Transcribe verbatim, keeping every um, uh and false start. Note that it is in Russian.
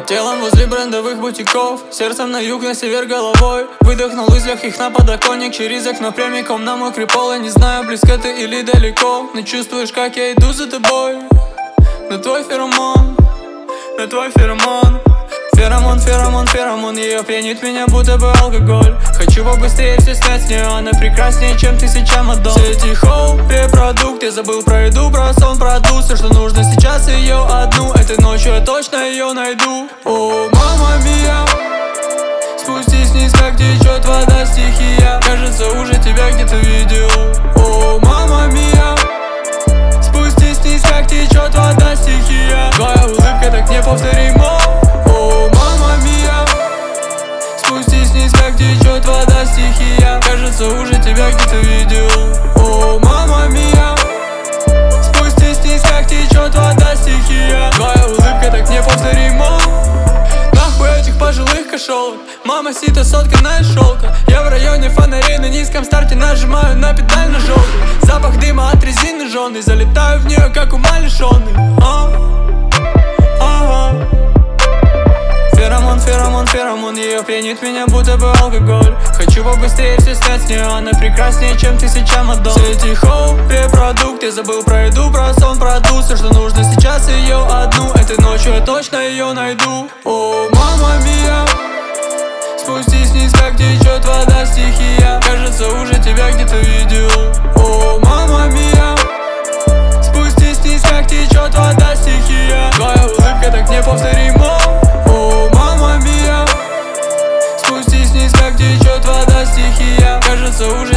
телом возле брендовых бутиков, сердцем на юг, на север головой. Выдохнул из легких на подоконник, через окно прямиком на мокрый пол. Я не знаю, близко ты или далеко, но чувствуешь, как я иду за тобой. На твой феромон, на твой феромон. Феромон, феромон, феромон, ее пьянит меня, будто бы алкоголь. Хочу побыстрее все снять с нее, она прекраснее, чем тысяча мадон. Все эти хоу, репродукт, я забыл про еду, про сон, про душ. Все, что нужно сейчас, ее одну, этой ночью я точно ее найду. О, мама мия, спустись вниз, как течет вода, стихия. Кажется, уже тебя где-то видел. О, мама мия, спустись вниз, как течет вода, стихия. Твоя улыбка так неповторима. О, мама мия, спустись вниз, как течет вода, стихия. Кажется, уже тебя где-то видел. О, мама мия, спустись вниз, как течет вода, стихия. Твоя улыбка так неповторима. Нахуй этих пожилых кошелок, мама сита сотканная из шелка. Я в районе фонарей на низком старте, нажимаю на педаль на желтый. Запах дыма от резины жженый, залетаю в нее, как умалишенный. а? Ага. Феромон, феромон, феромон, ее пьянит меня, будто бы алкоголь. Хочу побыстрее все снять с нее, она прекраснее, чем тысяча мадон. Все эти хоу, репродукт, я забыл про еду, про сон, про душ. Все, что нужно сейчас, ее одну, этой ночью я точно ее найду. О, мама мия, спустись вниз, как течет вода, стихия. Кажется, уже тебя где-то видел. О, мама мия, спустись вниз, как течет вода, стихия. Твоя улыбка так неповторима. О, мама мия, спустись вниз, как течет вода, стихия. Кажется, уже